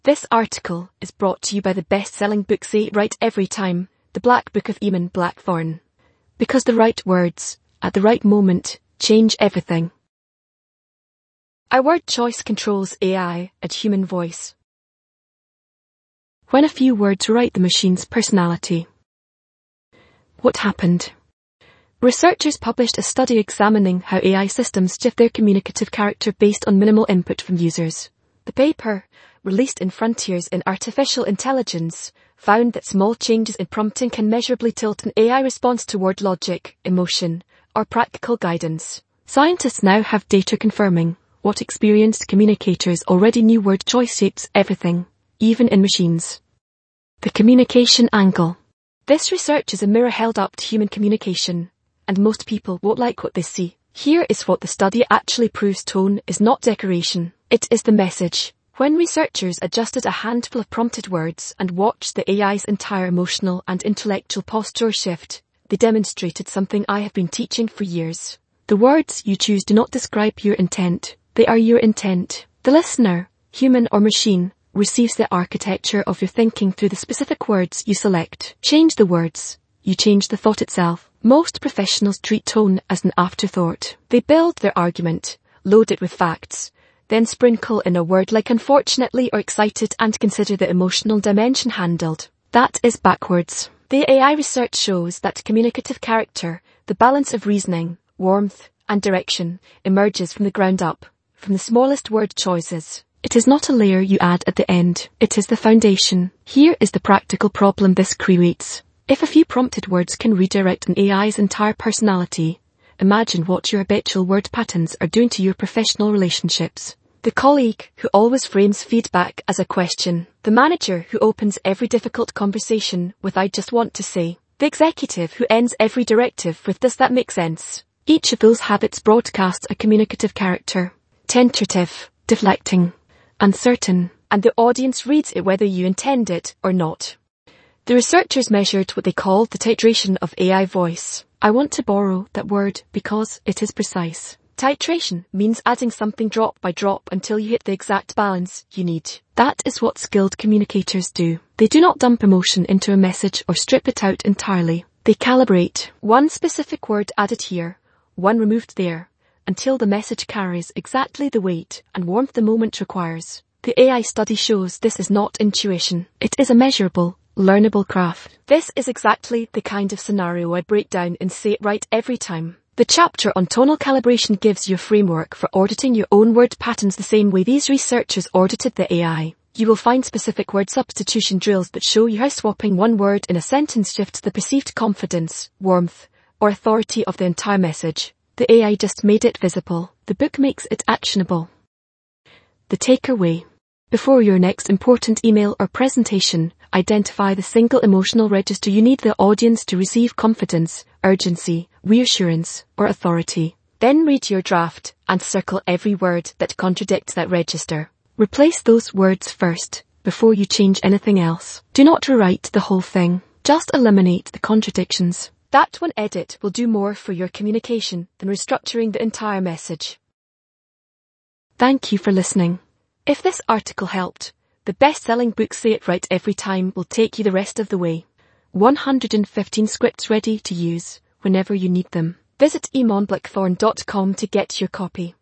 This article is brought to you by the best-selling book Say It Right Every Time, The Black Book of Eamon Blackthorne. Because the right words, at the right moment, change everything. Our word choice controls AI and human voice. When a few words write the machine's personality. What happened? Researchers published a study examining how AI systems shift their communicative character based on minimal input from users. The paper, released in Frontiers in Artificial Intelligence, found that small changes in prompting can measurably tilt an AI response toward logic, emotion, or practical guidance. Scientists now have data confirming what experienced communicators already knew: word choice shapes everything, even in machines. The communication angle. This research is a mirror held up to human communication, and most people won't like what they see. Here is what the study actually proves: tone is not decoration, it is the message. When researchers adjusted a handful of prompted words and watched the AI's entire emotional and intellectual posture shift, they demonstrated something I have been teaching for years. The words you choose do not describe your intent, they are your intent. The listener, human or machine, receives the architecture of your thinking through the specific words you select. Change the words, you change the thought itself. Most professionals treat tone as an afterthought. They build their argument, load it with facts, then sprinkle in a word like unfortunately or excited and consider the emotional dimension handled. That is backwards. The AI research shows that communicative character, the balance of reasoning, warmth, and direction, emerges from the ground up, from the smallest word choices. It is not a layer you add at the end, it is the foundation. Here is the practical problem this creates. If a few prompted words can redirect an AI's entire personality, imagine what your habitual word patterns are doing to your professional relationships. The colleague who always frames feedback as a question. The manager who opens every difficult conversation with "I just want to say." The executive who ends every directive with "Does that make sense?" Each of those habits broadcasts a communicative character. Tentative, deflecting, uncertain, and the audience reads it whether you intend it or not. The researchers measured what they called the titration of AI voice. I want to borrow that word because it is precise. Titration means adding something drop by drop until you hit the exact balance you need. That is what skilled communicators do. They do not dump emotion into a message or strip it out entirely. They calibrate. One specific word added here, one removed there, until the message carries exactly the weight and warmth the moment requires. The AI study shows this is not intuition. It is a measurable, learnable craft. This is exactly the kind of scenario I break down in Say It Right Every Time. The chapter on tonal calibration gives you a framework for auditing your own word patterns the same way these researchers audited the AI. You will find specific word substitution drills that show you how swapping one word in a sentence shifts the perceived confidence, warmth, or authority of the entire message. The AI just made it visible. The book makes it actionable. The takeaway. Before your next important email or presentation, identify the single emotional register you need the audience to receive: confidence, urgency, reassurance, or authority. Then read your draft and circle every word that contradicts that register. Replace those words first, before you change anything else. Do not rewrite the whole thing. Just eliminate the contradictions. That one edit will do more for your communication than restructuring the entire message. Thank you for listening. If this article helped, the best-selling book Say It Right Every Time will take you the rest of the way. 115 scripts ready to use whenever you need them. Visit eamonblackthorne.com to get your copy.